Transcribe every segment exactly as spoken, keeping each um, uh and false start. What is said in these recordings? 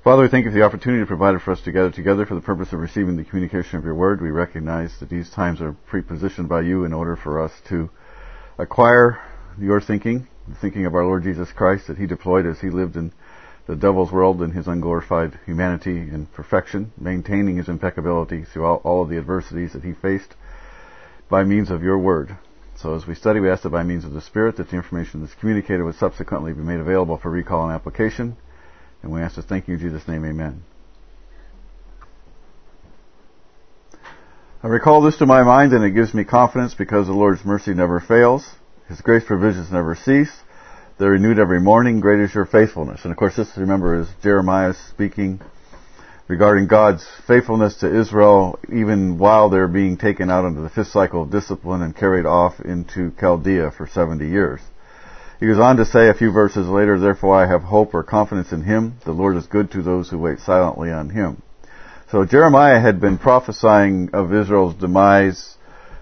Father, we thank you for the opportunity provided for us to gather together for the purpose of receiving the communication of your word. We recognize that these times are prepositioned by you in order for us to acquire your thinking, the thinking of our Lord Jesus Christ that he deployed as he lived in the devil's world in his unglorified humanity and perfection, maintaining his impeccability throughout all of the adversities that he faced by means of your word. So as we study, we ask that by means of the Spirit that the information that's communicated would subsequently be made available for recall and application. And we ask this, thank you in Jesus' name, amen. I recall this to my mind, and it gives me confidence because the Lord's mercy never fails. His grace provisions never cease. They're renewed every morning. Great is your faithfulness. And of course, this, remember, is Jeremiah speaking regarding God's faithfulness to Israel, even while they're being taken out into the fifth cycle of discipline and carried off into Chaldea for seventy years. He goes on to say a few verses later, therefore I have hope or confidence in him. The Lord is good to those who wait silently on him. So Jeremiah had been prophesying of Israel's demise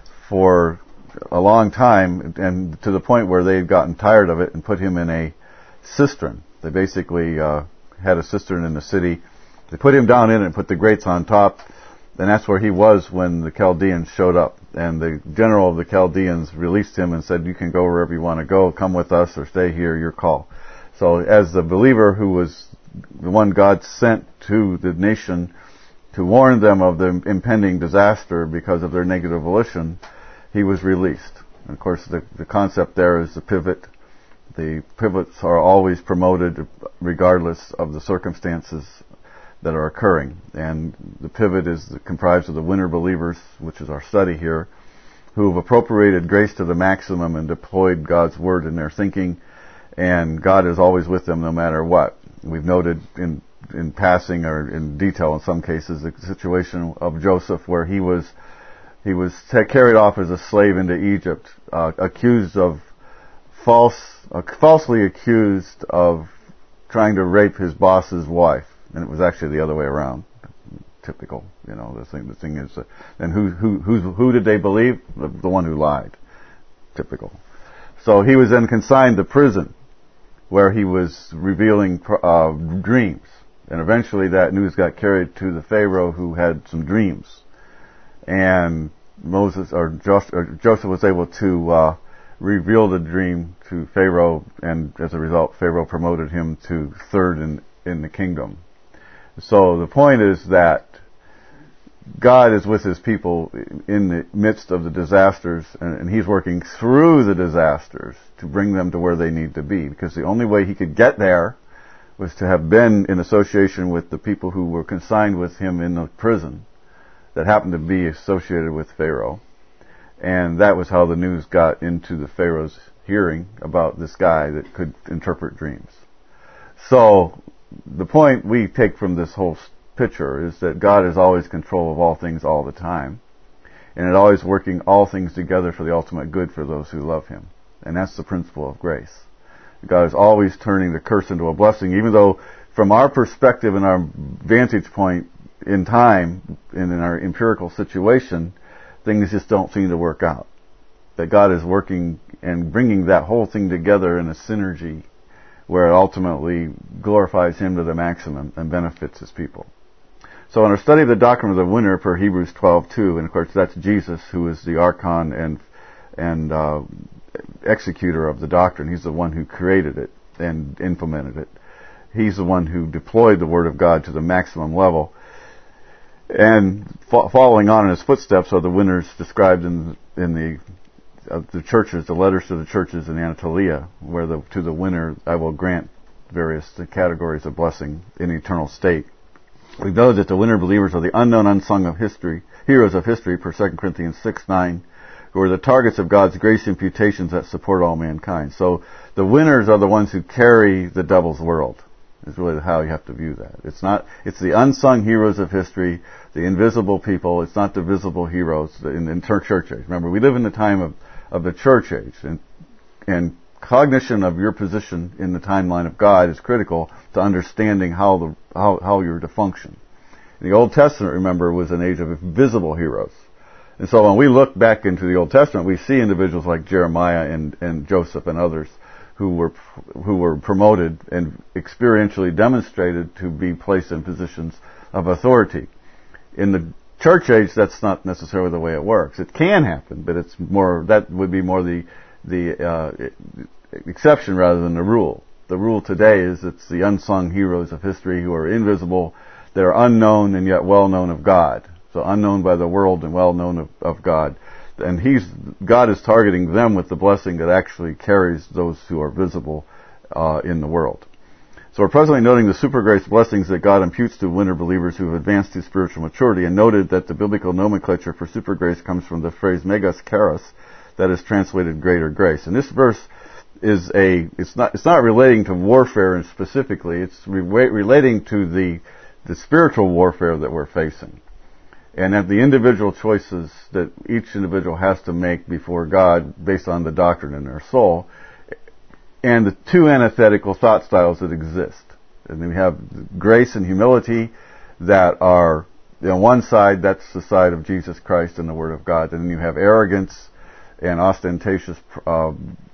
for a long time, and to the point where they had gotten tired of it and put him in a cistern. They basically uh, had a cistern in the city. They put him down in it and put the grates on top, and that's where he was when the Chaldeans showed up. And the general of the Chaldeans released him and said, you can go wherever you want to go, come with us or stay here, your call. So as the believer who was the one God sent to the nation to warn them of the impending disaster because of their negative volition, he was released. And of course, the, the concept there is the pivot. The pivots are always promoted regardless of the circumstances that are occurring. And the pivot is comprised of the winter believers, which is our study here, who have appropriated grace to the maximum and deployed God's word in their thinking, and God is always with them no matter what. We've noted in in passing or in detail in some cases the situation of Joseph, where he was he was t- carried off as a slave into Egypt, uh, accused of false uh, falsely accused of trying to rape his boss's wife. And it was actually the other way around. Typical, you know. The thing, the thing is, uh, and who, who, who, who did they believe? The, the one who lied. Typical. So he was then consigned to prison, where he was revealing uh, dreams, and eventually that news got carried to the Pharaoh, who had some dreams, and Moses or, Jos- or Joseph was able to uh, reveal the dream to Pharaoh, and as a result, Pharaoh promoted him to third in in the kingdom. So the point is that God is with his people in the midst of the disasters, and, and he's working through the disasters to bring them to where they need to be, because the only way he could get there was to have been in association with the people who were consigned with him in the prison that happened to be associated with Pharaoh. And that was how the news got into the Pharaoh's hearing about this guy that could interpret dreams. So the point we take from this whole picture is that God is always in control of all things all the time, and it always working all things together for the ultimate good for those who love him. And that's the principle of grace. God is always turning the curse into a blessing, even though from our perspective and our vantage point in time and in our empirical situation, things just don't seem to work out. That God is working and bringing that whole thing together in a synergy where it ultimately glorifies him to the maximum and benefits his people. So in our study of the doctrine of the winter per Hebrews twelve two, and of course that's Jesus, who is the archon and and uh, executor of the doctrine. He's the one who created it and implemented it. He's the one who deployed the Word of God to the maximum level. And fo- following on in his footsteps are the winners described in in the of the churches, the letters to the churches in Anatolia, where the, to the winner I will grant various categories of blessing in eternal state. We know that the winner believers are the unknown, unsung of history, heroes of history, per Second Corinthians six nine, who are the targets of God's grace imputations that support all mankind. So the winners are the ones who carry the devil's world, is really how you have to view that. It's not, it's the unsung heroes of history, the invisible people. It's not the visible heroes in, in church age. Remember, we live in the time of of the church age, and and cognition of your position in the timeline of God is critical to understanding how the how, how you're to function. The Old Testament, remember, was an age of visible heroes. And so when we look back into the Old Testament, we see individuals like Jeremiah and, and Joseph and others who were who were promoted and experientially demonstrated to be placed in positions of authority. In the church age, that's not necessarily the way it works. It can happen, but it's more that would be more the the uh, exception rather than the rule. The rule today is it's the unsung heroes of history who are invisible, they're unknown and yet well known of God. So unknown by the world and well known of, of God. And he's God is targeting them with the blessing that actually carries those who are visible uh, in the world. So we're presently noting the super grace blessings that God imputes to winter believers who have advanced to spiritual maturity, and noted that the biblical nomenclature for super grace comes from the phrase megas charis, that is translated greater grace. And this verse is a it's not it's not relating to warfare and specifically, it's re- relating to the the spiritual warfare that we're facing. And that the individual choices that each individual has to make before God based on the doctrine in their soul, and the two antithetical thought styles that exist. And then we have grace and humility that are, on one side, that's the side of Jesus Christ and the Word of God. And then you have arrogance and ostentatious uh,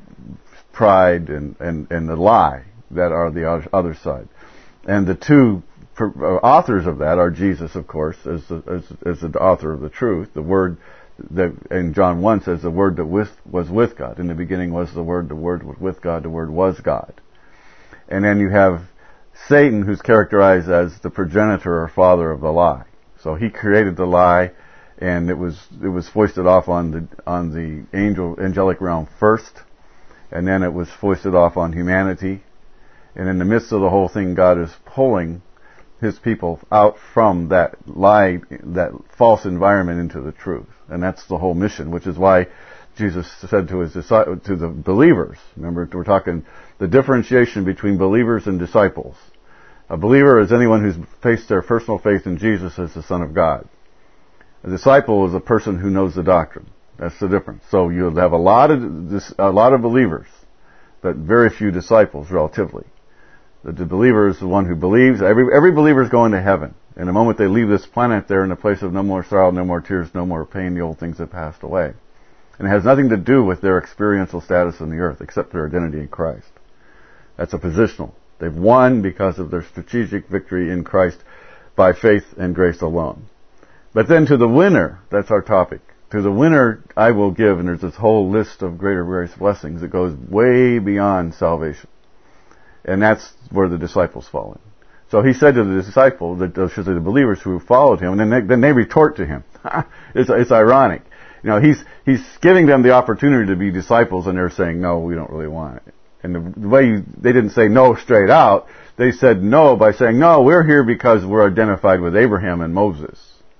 pride and, and, and the lie that are the other side. And the two authors of that are Jesus, of course, as the, as, as the author of the truth. The Word that, and John one says, the Word that with, was with God. In the beginning was the Word, the Word was with God, the Word was God. And then you have Satan, who's characterized as the progenitor or father of the lie. So he created the lie, and it was it was foisted off on the on the angel angelic realm first, and then it was foisted off on humanity. And in the midst of the whole thing, God is pulling His people out from that lie, that false environment into the truth. And that's the whole mission, which is why Jesus said to his disciples, to the believers, remember we're talking the differentiation between believers and disciples. A believer is anyone who's placed their personal faith in Jesus as the Son of God. A disciple is a person who knows the doctrine. That's the difference. So you'll have a lot of a lot of believers, but very few disciples relatively. The believer is the one who believes. Every every believer is going to heaven. And the moment they leave this planet, they're in a place of no more sorrow, no more tears, no more pain. The old things have passed away. And it has nothing to do with their experiential status on the earth, except their identity in Christ. That's a positional. They've won because of their strategic victory in Christ by faith and grace alone. But then to the winner, that's our topic. To the winner I will give, and there's this whole list of greater grace blessings that goes way beyond salvation. And that's where the disciples fall in. So he said to the disciples, that should say the believers who followed him, and then they, then they retort to him. it's, it's ironic. You know, he's he's giving them the opportunity to be disciples, and they're saying, no, we don't really want it. And the, the way you, they didn't say no straight out, they said no by saying, no, we're here because we're identified with Abraham and Moses.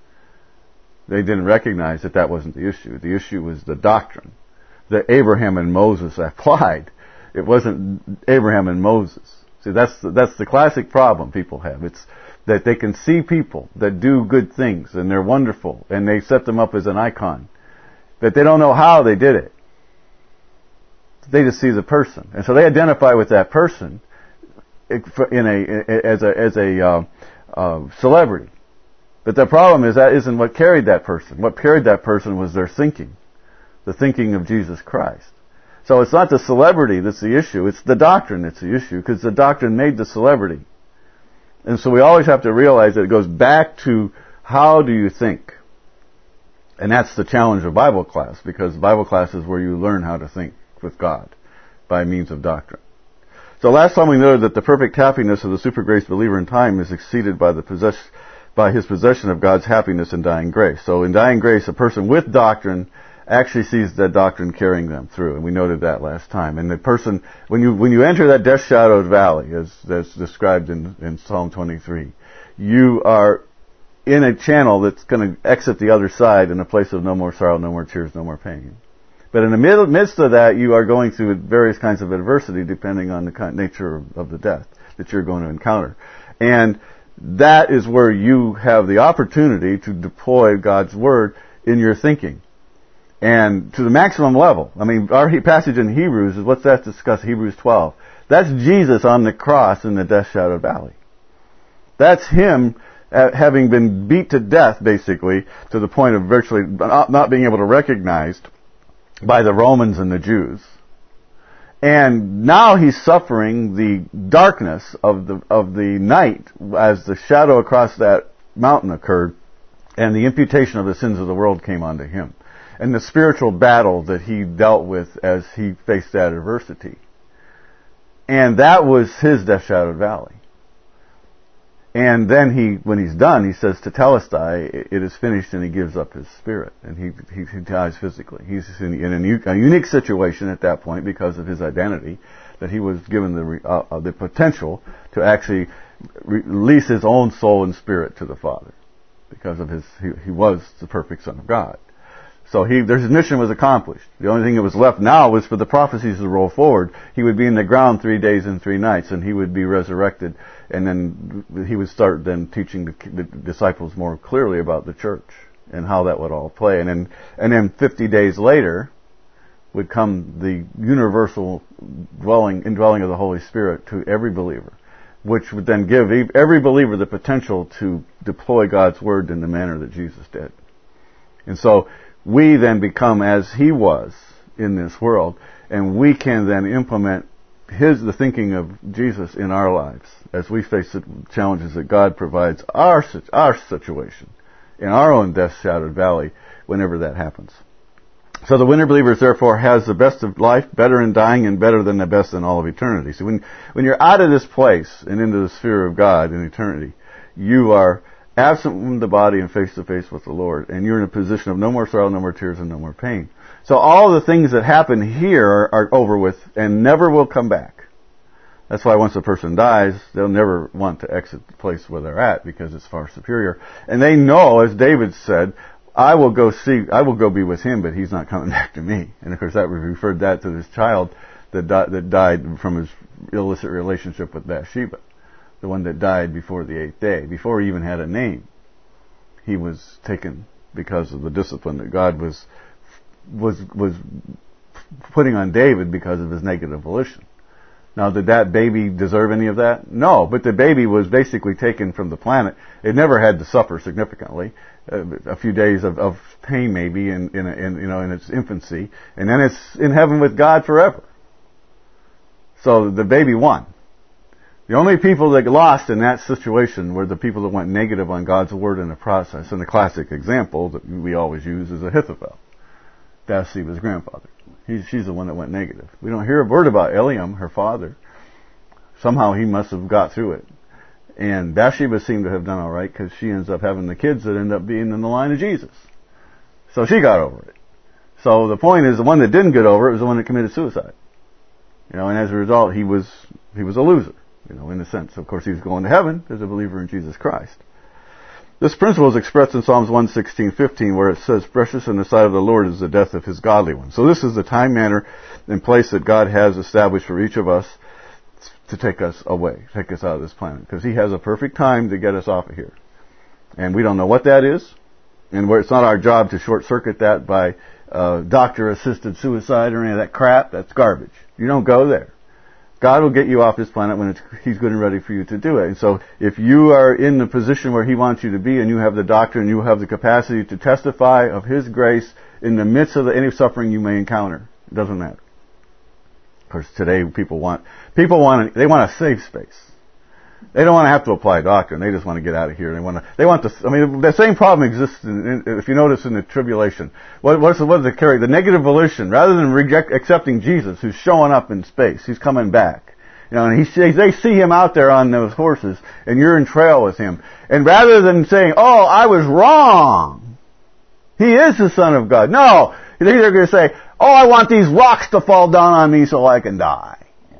They didn't recognize that that wasn't the issue. The issue was the doctrine that Abraham and Moses applied. It wasn't Abraham and Moses. See, that's the, that's the classic problem people have. It's that they can see people that do good things and they're wonderful and they set them up as an icon, but they don't know how they did it. They just see the person, and so they identify with that person in a as a as a uh, uh, celebrity. But the problem is that isn't what carried that person. What carried that person was their thinking, the thinking of Jesus Christ. So it's not the celebrity that's the issue, it's the doctrine that's the issue, because the doctrine made the celebrity. And so we always have to realize that it goes back to how do you think? And that's the challenge of Bible class, because Bible class is where you learn how to think with God by means of doctrine. So last time we noted that the perfect happiness of the super grace believer in time is exceeded by the possess by his possession of God's happiness in dying grace. So in dying grace, a person with doctrine actually sees that doctrine carrying them through, and we noted that last time. And the person, when you when you enter that death-shadowed valley, as as described in, in Psalm twenty-three, you are in a channel that's going to exit the other side in a place of no more sorrow, no more tears, no more pain. But in the mid- midst of that, you are going through various kinds of adversity depending on the kind, nature of, of the death that you're going to encounter. And that is where you have the opportunity to deploy God's Word in your thinking. And to the maximum level. I mean, our passage in Hebrews is, what's that discuss? Hebrews twelve. That's Jesus on the cross in the death-shadowed valley. That's Him having been beat to death, basically, to the point of virtually not being able to recognize by the Romans and the Jews. And now he's suffering the darkness of the of the night as the shadow across that mountain occurred, and the imputation of the sins of the world came onto him, and the spiritual battle that he dealt with as he faced that adversity. And that was his death-shadowed valley. And then he, when he's done, he says, Tetelestai, it is finished, and he gives up his spirit, and he he, he dies physically. He's in, in a, a unique situation at that point because of his identity, that he was given the uh, the potential to actually re- release his own soul and spirit to the Father, because of his he, he was the perfect Son of God. So he, his mission was accomplished. The only thing that was left now was for the prophecies to roll forward. He would be in the ground three days and three nights, and he would be resurrected, and then he would start then teaching the, the disciples more clearly about the church and how that would all play. And then, and then fifty days later would come the universal dwelling, indwelling of the Holy Spirit to every believer, which would then give every believer the potential to deploy God's Word in the manner that Jesus did. And so, we then become as he was in this world, and we can then implement his the thinking of Jesus in our lives as we face the challenges that God provides our our situation in our own death-shadowed valley whenever that happens. So the winner believer therefore has the best of life, better in dying, and better than the best in all of eternity. So when when you're out of this place and into the sphere of God in eternity, you are absent from the body and face to face with the Lord, and you're in a position of no more sorrow, no more tears, and no more pain. So all the things that happen here are, are over with and never will come back. That's why once a person dies, they'll never want to exit the place where they're at, because it's far superior. And they know, as David said, I will go see, I will go be with him, but he's not coming back to me. And of course that referred that to this child that, di- that died from his illicit relationship with Bathsheba. The one that died before the eighth day, before he even had a name. He was taken because of the discipline that God was was was putting on David because of his negative volition. Now, did that baby deserve any of that? No, but the baby was basically taken from the planet. It never had to suffer significantly. Uh, a few days of, of pain, maybe, in, in, in you know in its infancy, and then it's in heaven with God forever. So the baby won. The only people that lost in that situation were the people that went negative on God's Word in the process. And the classic example that we always use is Ahithophel, Bathsheba's grandfather. He, she's the one that went negative. We don't hear a word about Eliam, her father. Somehow he must have got through it. And Bathsheba seemed to have done all right, because she ends up having the kids that end up being in the line of Jesus. So she got over it. So the point is, the one that didn't get over it was the one that committed suicide. You know, and as a result, he was he was a loser. You know, in a sense. Of course, he was going to heaven as a believer in Jesus Christ. This principle is expressed in Psalms one sixteen fifteen, where it says, precious in the sight of the Lord is the death of his godly one. So this is the time, manner, and place that God has established for each of us to take us away, take us out of this planet. Because he has a perfect time to get us off of here. And we don't know what that is. And where it's not our job to short-circuit that by uh, doctor-assisted suicide or any of that crap. That's garbage. You don't go there. God will get you off this planet when it's, he's good and ready for you to do it. And so if you are in the position where he wants you to be, and you have the doctrine, and you have the capacity to testify of his grace in the midst of the, any suffering you may encounter, it doesn't matter. Of course, today people want, people want, they want a safe space. They don't want to have to apply doctrine. They just want to get out of here. They want to, they want to, I mean, the same problem exists in, in, if you notice in the tribulation. What, what's the, what is the carry? The negative volition. Rather than reject, accepting Jesus, who's showing up in space, he's coming back. You know, and he, they see him out there on those horses, and you're in trail with him. And rather than saying, oh, I was wrong, he is the Son of God. No, they're going to say, oh, I want these rocks to fall down on me so I can die.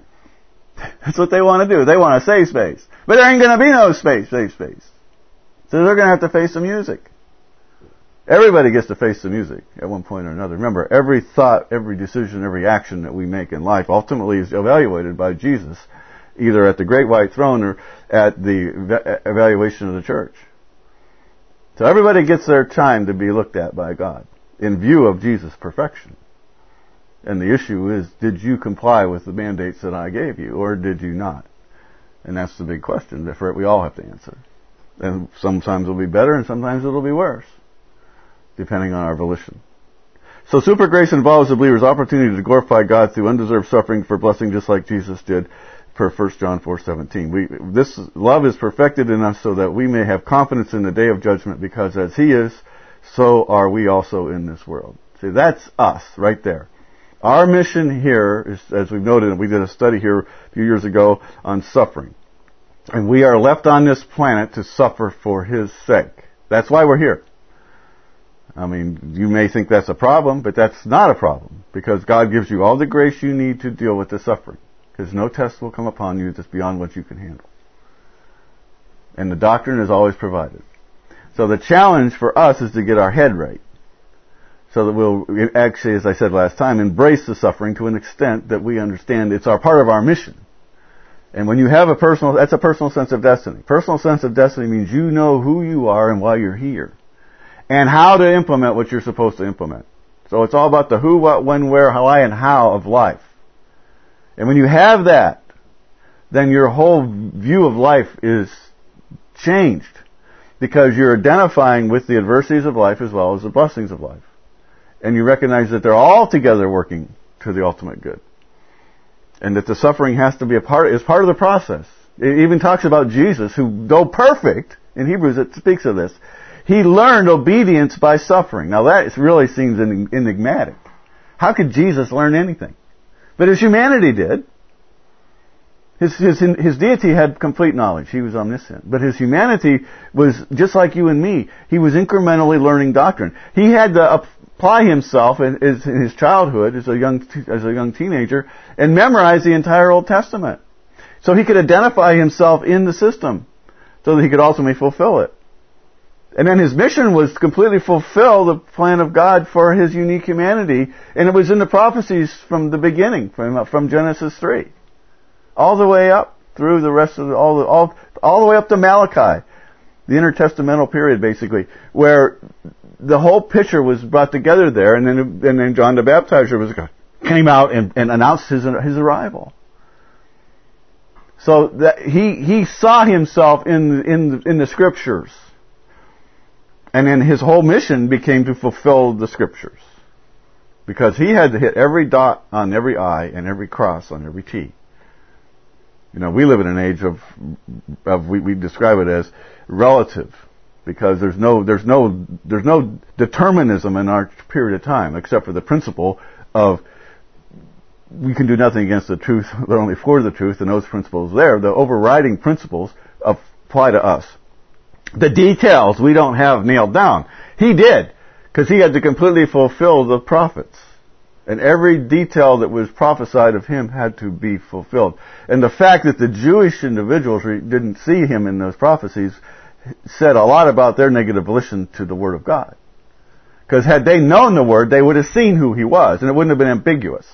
That's what they want to do. They want a safe space. But there ain't going to be no space, safe space. So they're going to have to face the music. Everybody gets to face the music at one point or another. Remember, every thought, every decision, every action that we make in life ultimately is evaluated by Jesus, either at the great white throne or at the evaluation of the church. So everybody gets their time to be looked at by God in view of Jesus' perfection. And the issue is, did you comply with the mandates that I gave you, or did you not? And that's the big question that we all have to answer. And sometimes it'll be better, and sometimes it'll be worse, depending on our volition. So super grace involves the believer's opportunity to glorify God through undeserved suffering for blessing, just like Jesus did per First John four seventeen. We, this love is perfected in us so that we may have confidence in the day of judgment, because as He is, so are we also in this world. See, that's us right there. Our mission here is, as we've noted, we did a study here a few years ago on suffering. And we are left on this planet to suffer for His sake. That's why we're here. I mean, you may think that's a problem, but that's not a problem, because God gives you all the grace you need to deal with the suffering. Because no test will come upon you that's beyond what you can handle. And the doctrine is always provided. So the challenge for us is to get our head right. So that we'll actually, as I said last time, embrace the suffering to an extent that we understand it's our part of our mission. And when you have a personal, that's a personal sense of destiny. Personal sense of destiny means you know who you are and why you're here. And how to implement what you're supposed to implement. So it's all about the who, what, when, where, why, and how of life. And when you have that, then your whole view of life is changed. Because you're identifying with the adversities of life as well as the blessings of life. And you recognize that they're all together working to the ultimate good. And that the suffering has to be a part, is part of the process. It even talks about Jesus, who, though perfect, in Hebrews it speaks of this, He learned obedience by suffering. Now that really seems enigmatic. How could Jesus learn anything? But His humanity did. His, his, his deity had complete knowledge. He was omniscient. But His humanity was just like you and me. He was incrementally learning doctrine. He had to apply Himself in, in His childhood as a young, as a young teenager and memorize the entire Old Testament. So He could identify Himself in the system so that He could ultimately fulfill it. And then His mission was to completely fulfill the plan of God for His unique humanity. And it was in the prophecies from the beginning, from, from Genesis three. All the way up through the rest of the, all the, all, all the way up to Malachi. The intertestamental period, basically, where the whole picture was brought together there, and then, and then John the Baptizer was, came out and, and announced his, his arrival. So that he, he saw Himself in, in, in the Scriptures. And then His whole mission became to fulfill the Scriptures. Because He had to hit every dot on every I and every cross on every T. You know, we live in an age of, of we, we describe it as relative. Because there's no, there's no, there's no determinism in our period of time, except for the principle of we can do nothing against the truth, but only for the truth, and those principles there, the overriding principles apply to us. The details we don't have nailed down. He did, because He had to completely fulfill the prophets. And every detail that was prophesied of Him had to be fulfilled. And the fact that the Jewish individuals didn't see Him in those prophecies said a lot about their negative volition to the Word of God. Because had they known the Word, they would have seen who He was, and it wouldn't have been ambiguous.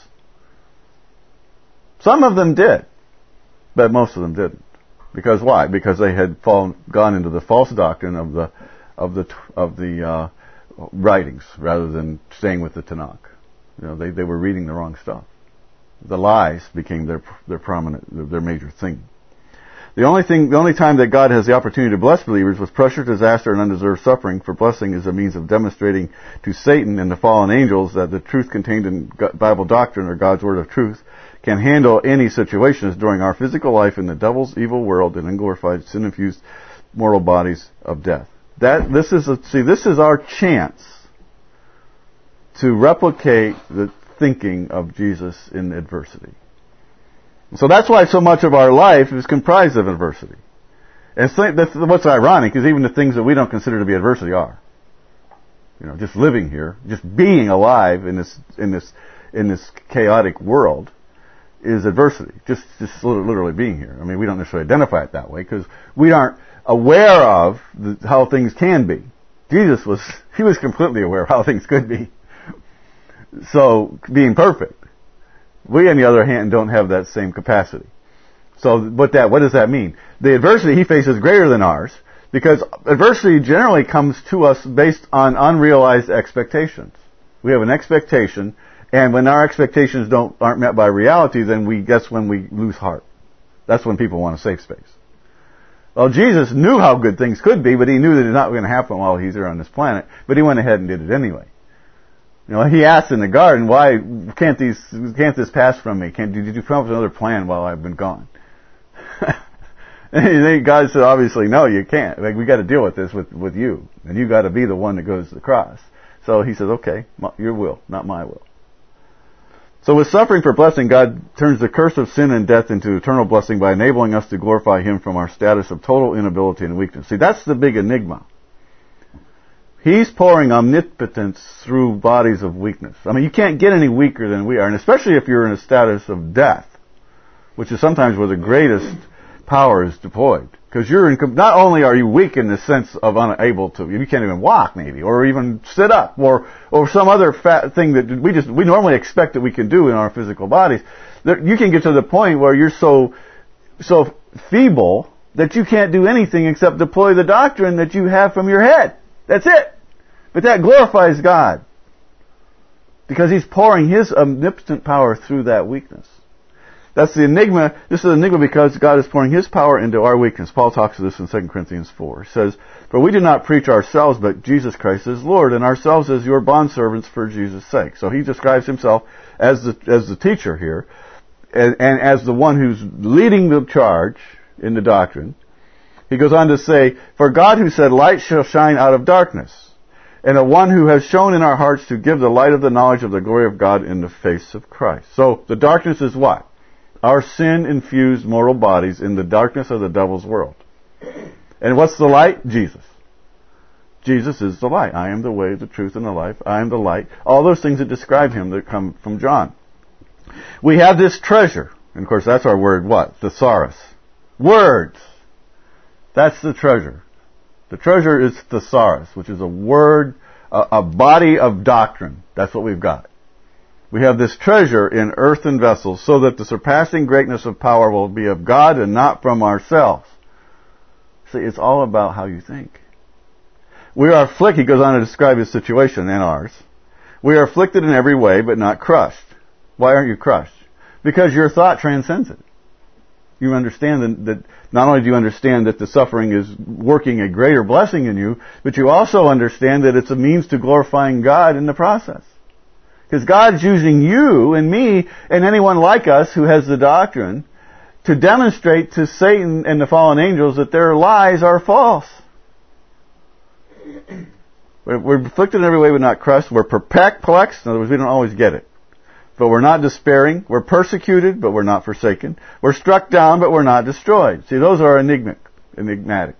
Some of them did, but most of them didn't. Because why? Because they had fallen, gone into the false doctrine of the of the of the uh, writings rather than staying with the Tanakh. You know, they they were reading the wrong stuff. The lies became their their prominent their major thing. The only thing, the only time that God has the opportunity to bless believers with pressure, disaster, and undeserved suffering for blessing is a means of demonstrating to Satan and the fallen angels that the truth contained in Bible doctrine, or God's word of truth, can handle any situations during our physical life in the devil's evil world and unglorified, sin-infused mortal bodies of death. That this is a, see this is our chance to replicate the thinking of Jesus in adversity. So that's why so much of our life is comprised of adversity. And that's what's ironic is even the things that we don't consider to be adversity are. You know, just living here, just being alive in this in this in this chaotic world is adversity. Just just literally being here. I mean, we don't necessarily identify it that way because we aren't aware of the, how things can be. Jesus was he was completely aware of how things could be. So being perfect. We, on the other hand, don't have that same capacity. So, what that, what does that mean? The adversity He faces is greater than ours, because adversity generally comes to us based on unrealized expectations. We have an expectation, and when our expectations don't aren't met by reality, then we that's when we lose heart. That's when people want a safe space. Well, Jesus knew how good things could be, but He knew that it's not going to happen while He's here on this planet. But He went ahead and did it anyway. You know, he asked in the garden, why can't these, can't this pass from me? Can't, did you come up with another plan while I've been gone? And God said, obviously, no, you can't. Like, we got to deal with this with, with you. And you got to be the one that goes to the cross. So he says, okay, your will, not my will. So with suffering for blessing, God turns the curse of sin and death into eternal blessing by enabling us to glorify Him from our status of total inability and weakness. See, that's the big enigma. He's pouring omnipotence through bodies of weakness. I mean, you can't get any weaker than we are, and especially if you're in a status of death, which is sometimes where the greatest power is deployed. Because you're in, not only are you weak in the sense of unable to, you can't even walk maybe, or even sit up, or or some other fat thing that we just we normally expect that we can do in our physical bodies. You can get to the point where you're so so feeble that you can't do anything except deploy the doctrine that you have from your head. That's it. But that glorifies God. Because He's pouring His omnipotent power through that weakness. That's the enigma. This is an enigma because God is pouring His power into our weakness. Paul talks of this in Second Corinthians four. He says, for we do not preach ourselves, but Jesus Christ as Lord, and ourselves as your bondservants for Jesus' sake. So he describes himself as the, as the teacher here, and, and as the one who's leading the charge in the doctrine. He goes on to say, for God who said, light shall shine out of darkness, and the one who has shown in our hearts to give the light of the knowledge of the glory of God in the face of Christ. So the darkness is what? Our sin-infused mortal bodies in the darkness of the devil's world. And what's the light? Jesus. Jesus is the light. I am the way, the truth, and the life. I am the light. All those things that describe Him that come from John. We have this treasure. And of course that's our word, what? Thesaurus. Words. That's the treasure. The treasure is thesaurus, which is a word, a, a body of doctrine. That's what we've got. We have this treasure in earthen vessels so that the surpassing greatness of power will be of God and not from ourselves. See, it's all about how you think. We are afflicted, he goes on to describe his situation and ours. We are afflicted in every way, but not crushed. Why aren't you crushed? Because your thought transcends it. You understand that, that not only do you understand that the suffering is working a greater blessing in you, but you also understand that it's a means to glorifying God in the process. Because God's using you and me and anyone like us who has the doctrine to demonstrate to Satan and the fallen angels that their lies are false. We're afflicted in every way but not crushed. We're perplexed. In other words, we don't always get it. But we're not despairing. We're persecuted, but we're not forsaken. We're struck down, but we're not destroyed. See, those are enigmatic. enigmatic.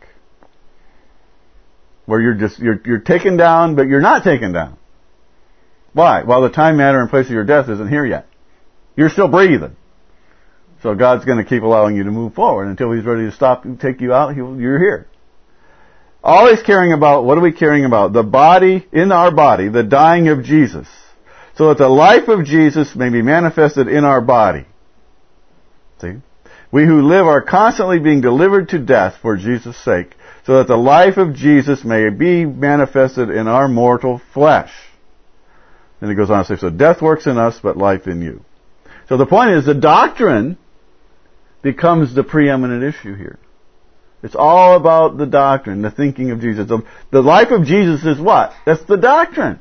Where you're just, you're, you're taken down, but you're not taken down. Why? Well, the time, manner, and place of your death isn't here yet. You're still breathing. So God's going to keep allowing you to move forward until He's ready to stop and take you out. He'll, you're here. Always caring about, what are we caring about? The body, in our body, the dying of Jesus. So that the life of Jesus may be manifested in our body. See? We who live are constantly being delivered to death for Jesus' sake, so that the life of Jesus may be manifested in our mortal flesh. Then he goes on to say, so death works in us, but life in you. So the point is, the doctrine becomes the preeminent issue here. It's all about the doctrine, the thinking of Jesus. The, the life of Jesus is what? That's the doctrine.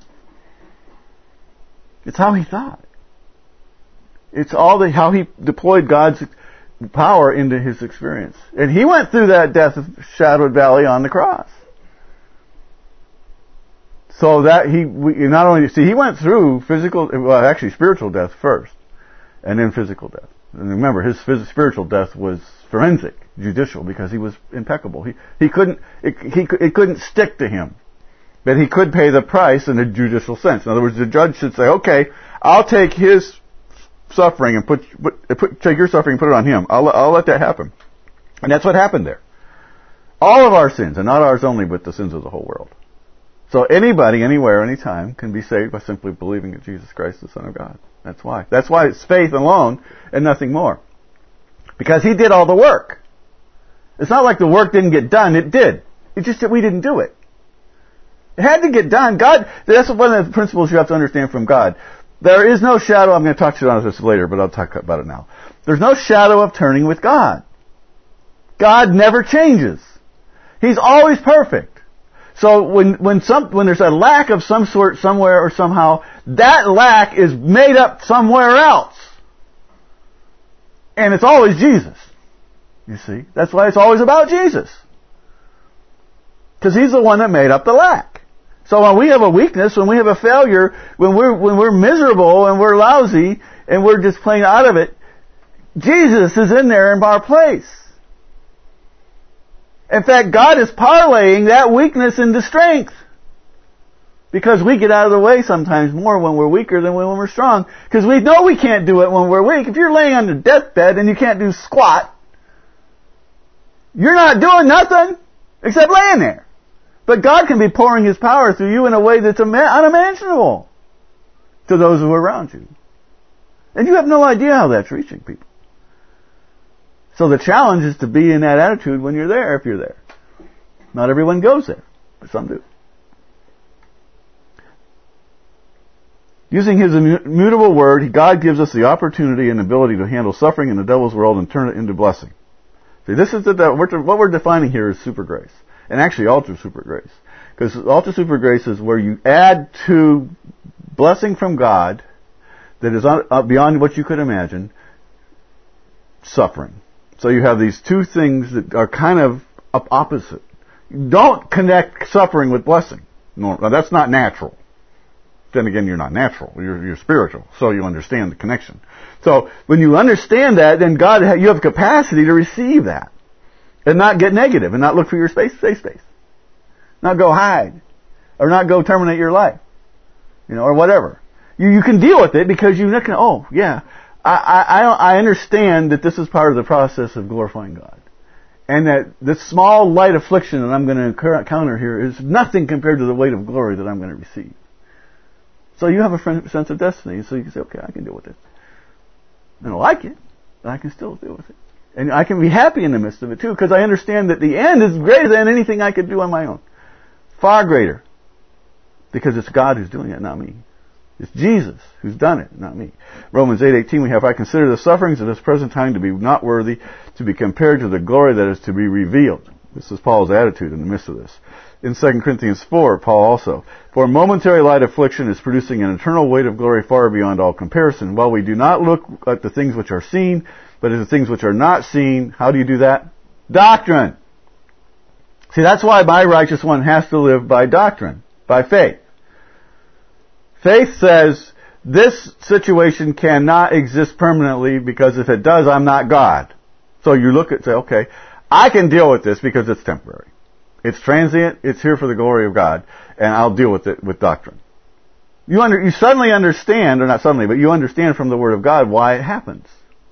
It's how He thought. It's all the, how He deployed God's power into His experience. And He went through that death shadowed valley on the cross. So that he, we, not only, see, he went through physical, well, actually spiritual death first, and then physical death. And remember, his phys- spiritual death was forensic, judicial, because he was impeccable. He, he couldn't, it, he, it couldn't stick to him. But he could pay the price in a judicial sense. In other words, the judge should say, okay, I'll take his suffering and put, put, put take your suffering and put it on him. I'll, I'll let that happen. And that's what happened there. All of our sins, and not ours only, but the sins of the whole world. So anybody, anywhere, anytime can be saved by simply believing in Jesus Christ, the Son of God. That's why. That's why it's faith alone and nothing more. Because He did all the work. It's not like the work didn't get done. It did. It's just that we didn't do it. It had to get done. God, that's one of the principles you have to understand from God. There is no shadow, I'm going to talk to you about this later, but I'll talk about it now. There's no shadow of turning with God. God never changes. He's always perfect. So when, when some, when there's a lack of some sort somewhere or somehow, that lack is made up somewhere else. And it's always Jesus. You see? That's why it's always about Jesus. Because He's the one that made up the lack. So when we have a weakness, when we have a failure, when we're, when we're miserable and we're lousy and we're just plain out of it, Jesus is in there in our place. In fact, God is parlaying that weakness into strength. Because we get out of the way sometimes more when we're weaker than when we're strong. Because we know we can't do it when we're weak. If you're laying on the deathbed and you can't do squat, you're not doing nothing except laying there. But God can be pouring His power through you in a way that's unimaginable to those who are around you. And you have no idea how that's reaching people. So the challenge is to be in that attitude when you're there, if you're there. Not everyone goes there, but some do. Using His immutable word, God gives us the opportunity and ability to handle suffering in the devil's world and turn it into blessing. See, this is the, what we're defining here is super grace. And actually ultra super grace. Because ultra super grace is where you add to blessing from God that is beyond what you could imagine, suffering. So you have these two things that are kind of opposite. Don't connect suffering with blessing. No, that's not natural. Then again, you're not natural. You're, you're spiritual. So you understand the connection. So when you understand that, then God, you have capacity to receive that. And not get negative and not look for your space, safe space. Not go hide. Or not go terminate your life. You know, or whatever. You, you can deal with it because you can, oh, yeah. I, I, I understand that this is part of the process of glorifying God. And that this small light affliction that I'm going to encounter here is nothing compared to the weight of glory that I'm going to receive. So you have a sense of destiny. So you can say, okay, I can deal with it. I don't like it, but I can still deal with it. And I can be happy in the midst of it too, because I understand that the end is greater than anything I could do on my own. Far greater. Because it's God who's doing it, not me. It's Jesus who's done it, not me. Romans eight eighteen, we have, I consider the sufferings of this present time to be not worthy to be compared to the glory that is to be revealed. This is Paul's attitude in the midst of this. In Second Corinthians four, Paul also, for momentary light affliction is producing an eternal weight of glory far beyond all comparison. While we do not look at the things which are seen, but at the things which are not seen, how do you do that? Doctrine. See, that's why my righteous one has to live by doctrine, by faith. Faith says, this situation cannot exist permanently because if it does, I'm not God. So you look at, say, okay, I can deal with this because it's temporary. It's transient, it's here for the glory of God, and I'll deal with it with doctrine. You under, you suddenly understand, or not suddenly, but you understand from the Word of God why it happens.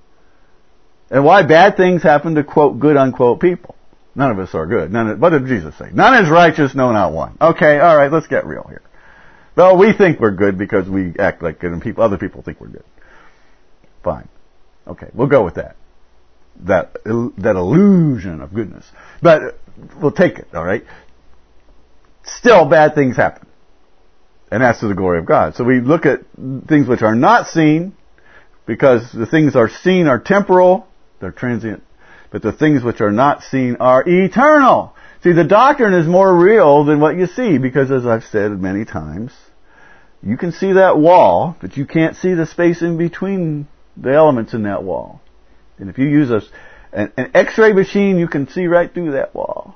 And why bad things happen to, quote, good, unquote, people. None of us are good. None of, what did Jesus say? None is righteous, no, not one. Okay, alright, let's get real here. Well, we think we're good because we act like good and people, other people think we're good. Fine. Okay, we'll go with that. That, that illusion of goodness. But, we'll take it, alright? Still bad things happen. And that's to the glory of God. So we look at things which are not seen, because the things are seen are temporal, they're transient. But the things which are not seen are eternal. See, the doctrine is more real than what you see, because as I've said many times, you can see that wall, but you can't see the space in between the elements in that wall. And if you use a, an, an X-ray machine, you can see right through that wall.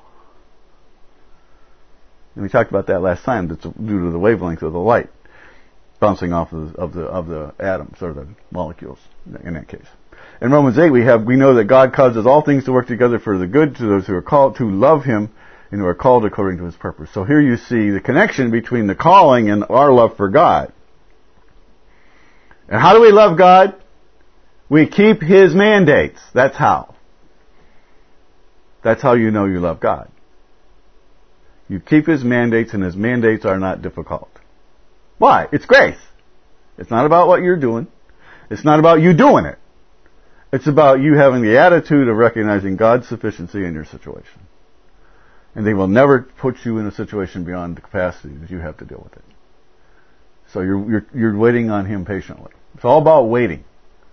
And we talked about that last time. That's due to the wavelength of the light bouncing off of the, of the of the atoms or the molecules in that case. In Romans eight, we have we know that God causes all things to work together for the good to those who are called to love Him and who are called according to His purpose. So here you see the connection between the calling and our love for God. And how do we love God? We keep His mandates. That's how. That's how you know you love God. You keep His mandates, and His mandates are not difficult. Why? It's grace. It's not about what you're doing. It's not about you doing it. It's about you having the attitude of recognizing God's sufficiency in your situation. And they will never put you in a situation beyond the capacity that you have to deal with it. So you're, you're, you're waiting on Him patiently. It's all about waiting.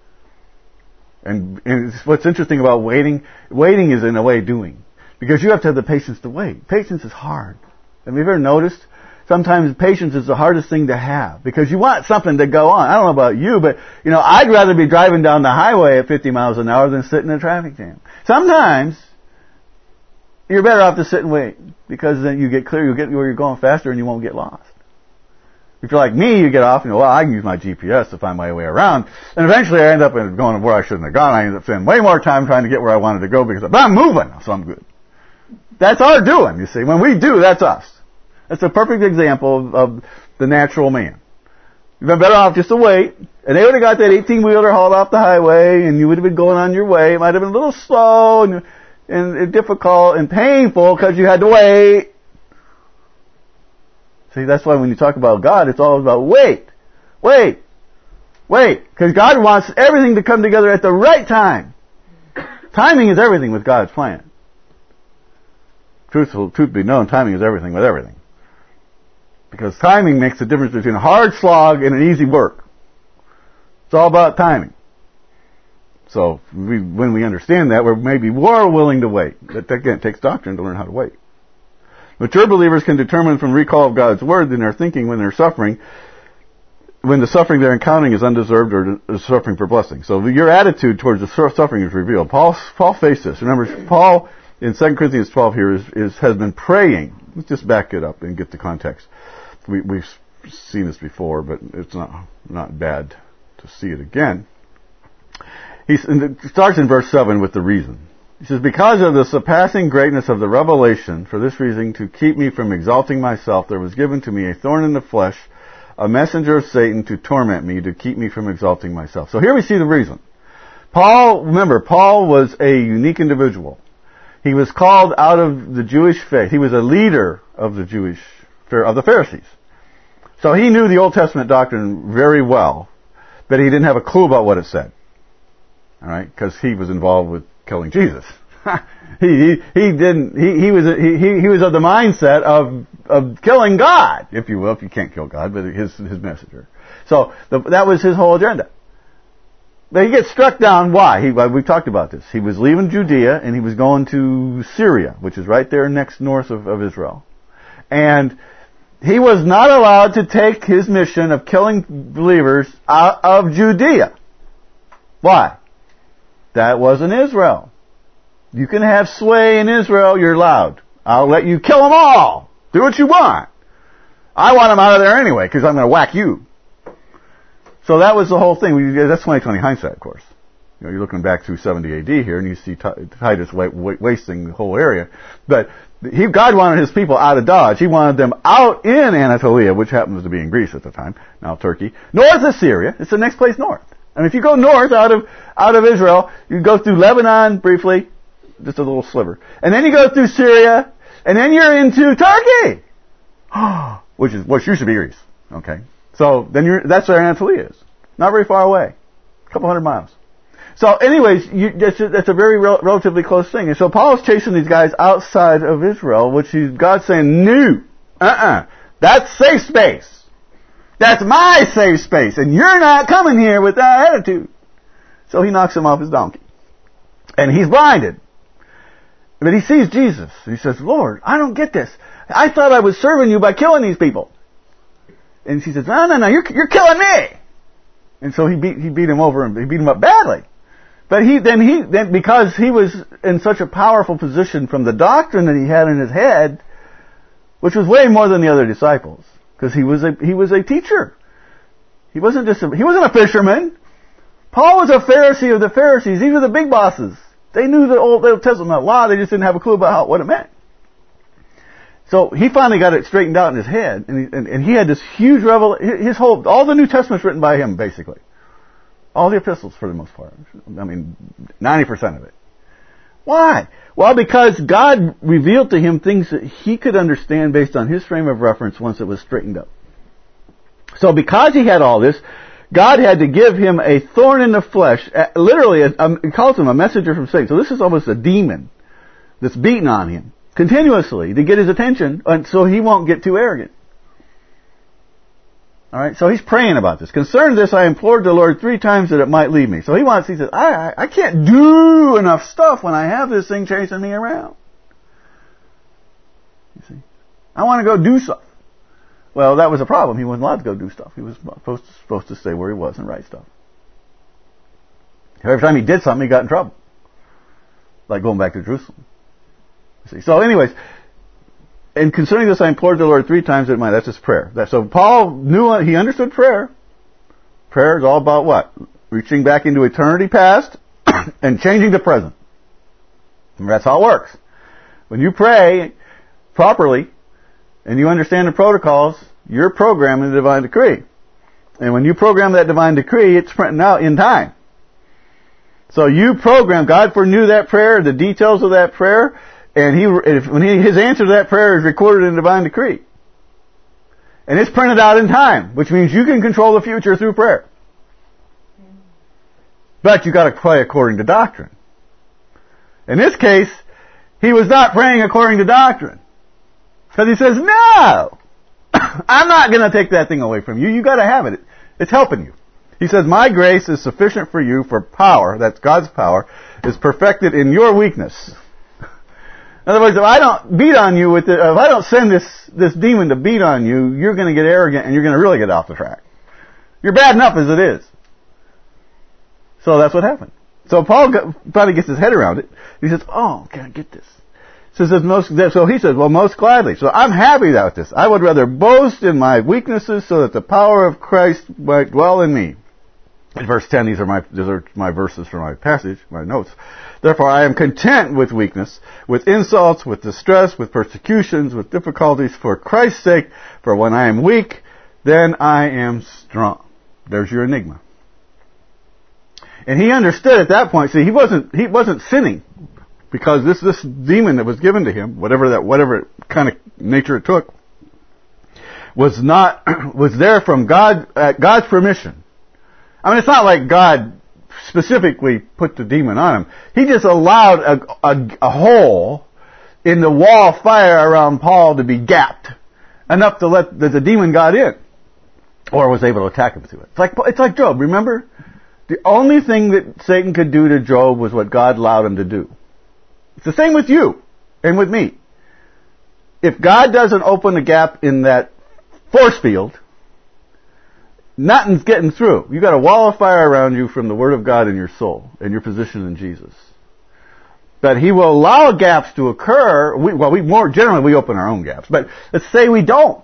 And, and what's interesting about waiting, waiting is in a way doing. Because you have to have the patience to wait. Patience is hard. Have you ever noticed? Sometimes patience is the hardest thing to have because you want something to go on. I don't know about you, but, you know, I'd rather be driving down the highway at fifty miles an hour than sit in a traffic jam. Sometimes you're better off to sit and wait because then you get clear, you'll get where you're going faster and you won't get lost. If you're like me, you get off and go, well, I can use my G P S to find my way around. And eventually I end up going where I shouldn't have gone. I end up spending way more time trying to get where I wanted to go because I'm moving, so I'm good. That's our doing, you see. When we do, that's us. That's a perfect example of, of the natural man. You've been better off just to wait, and they would have got that eighteen-wheeler hauled off the highway, and you would have been going on your way. It might have been a little slow and, and, and difficult and painful because you had to wait. See, that's why when you talk about God, it's all about wait, wait, wait, because God wants everything to come together at the right time. Timing is everything with God's plan. Truthful, truth be known, timing is everything with everything. Because timing makes the difference between a hard slog and an easy work. It's all about timing. So we, when we understand that, we're maybe more willing to wait. That, again, it takes doctrine to learn how to wait. Mature believers can determine from recall of God's Word in their thinking when they're suffering, when the suffering they're encountering is undeserved or is suffering for blessing. So your attitude towards the suffering is revealed. Paul, Paul faced this. Remember, Paul in Second Corinthians twelve here is, is has been praying. Let's just back it up and get the context. We, we've seen this before, but it's not not bad to see it again. He starts in verse seven with the reason. He says, because of the surpassing greatness of the revelation, for this reason, to keep me from exalting myself, there was given to me a thorn in the flesh, a messenger of Satan to torment me, to keep me from exalting myself. So here we see the reason. Paul, remember, Paul was a unique individual. He was called out of the Jewish faith. He was a leader of the Jewish, of the Pharisees. So he knew the Old Testament doctrine very well, but he didn't have a clue about what it said. Alright? Because he was involved with killing Jesus. he, he, he didn't, he, he was, he, he was of the mindset of, of killing God, if you will, if you can't kill God, but his, his messenger. So, the, that was his whole agenda. But he gets struck down. Why? He, we've talked about this. He was leaving Judea and he was going to Syria, which is right there next north of, of Israel. And he was not allowed to take his mission of killing believers out of Judea. Why? That wasn't Israel. You can have sway in Israel, you're allowed. I'll let you kill them all. Do what you want. I want them out of there anyway, because I'm going to whack you. So that was the whole thing. That's twenty twenty hindsight, of course. You know, you're looking back through seventy A D here, and you see Titus wasting the whole area. But he, God wanted his people out of Dodge. He wanted them out in Anatolia, which happens to be in Greece at the time, now Turkey. North of Syria. It's the next place north. I mean, if you go north out of out of Israel, you go through Lebanon briefly, just a little sliver, and then you go through Syria, and then you're into Turkey, which is what used to be Greece. Okay, so then you're that's where Anatolia is, not very far away, a couple hundred miles. So, anyways, you, that's, a, that's a very rel- relatively close thing. And so Paul's chasing these guys outside of Israel, which is God's saying, no, uh-uh, that's safe space. That's my safe space, and you're not coming here with that attitude. So he knocks him off his donkey. And he's blinded. But he sees Jesus. And he says, Lord, I don't get this. I thought I was serving you by killing these people. And she says, no, no, no, you're, you're killing me. And so he beat, he beat him over, and he beat him up badly. But he, then he, then because he was in such a powerful position from the doctrine that he had in his head, which was way more than the other disciples. Because he was a, he was a teacher. He wasn't just a, he wasn't a fisherman. Paul was a Pharisee of the Pharisees. These were the big bosses. They knew the Old, Old Testament law, they just didn't have a clue about how, what it meant. So he finally got it straightened out in his head, and he, and, and he had this huge revelation. His whole, all the New Testament's written by him, basically. All the epistles, for the most part. I mean, ninety percent of it. Why? Well, because God revealed to him things that he could understand based on his frame of reference once it was straightened up. So because he had all this, God had to give him a thorn in the flesh, literally, a, a, he calls him a messenger from Satan. So this is almost a demon that's beating on him continuously to get his attention, and so he won't get too arrogant. All right, so he's praying about this. Concerning this, I implored the Lord three times that it might leave me. So he wants, he says, I, I, I can't do enough stuff when I have this thing chasing me around. You see? I want to go do stuff. Well, that was a problem. He wasn't allowed to go do stuff. He was supposed to, supposed to stay where he was and write stuff. Every time he did something, he got in trouble. Like going back to Jerusalem. See? So anyways, and concerning this, I implored the Lord three times in my, that's his prayer. That, so Paul knew, he understood prayer. Prayer is all about what? Reaching back into eternity past and changing the present. And that's how it works. When you pray properly and you understand the protocols, you're programming the divine decree. And when you program that divine decree, it's printing out in time. So you program, God foreknew that prayer, the details of that prayer, and he, if, when he, his answer to that prayer is recorded in the divine decree. And it's printed out in time, which means you can control the future through prayer. But you gotta pray according to doctrine. In this case, he was not praying according to doctrine. Because he says, no! I'm not gonna take that thing away from you. You gotta have it. It's helping you. He says, my grace is sufficient for you, for power, that's God's power, is perfected in your weakness. In other words, if I don't beat on you with it, if I don't send this, this demon to beat on you, you're gonna get arrogant and you're gonna really get off the track. You're bad enough as it is. So that's what happened. So Paul got, finally gets his head around it. He says, oh, can I get this? So, says most, so he says, well, most gladly. So I'm happy about this. I would rather boast in my weaknesses so that the power of Christ might dwell in me. In verse ten, these are my, these are my verses from my passage, my notes. Therefore I am content with weakness, with insults, with distress, with persecutions, with difficulties for Christ's sake. For when I am weak, then I am strong. There's your enigma. And he understood at that point, see, he wasn't, he wasn't sinning. Because this, this demon that was given to him, whatever that, whatever kind of nature it took, was not, was there from God, at God's permission. I mean, it's not like God specifically put the demon on him. He just allowed a, a, a hole in the wall of fire around Paul to be gapped enough to let that the demon got in, or was able to attack him through it. It's like it's like Job. Remember, the only thing that Satan could do to Job was what God allowed him to do. It's the same with you and with me. If God doesn't open a gap in that force field, nothing's getting through. You got a wall of fire around you from the Word of God in your soul and your position in Jesus. But He will allow gaps to occur. We, well, we more generally we open our own gaps. But let's say we don't.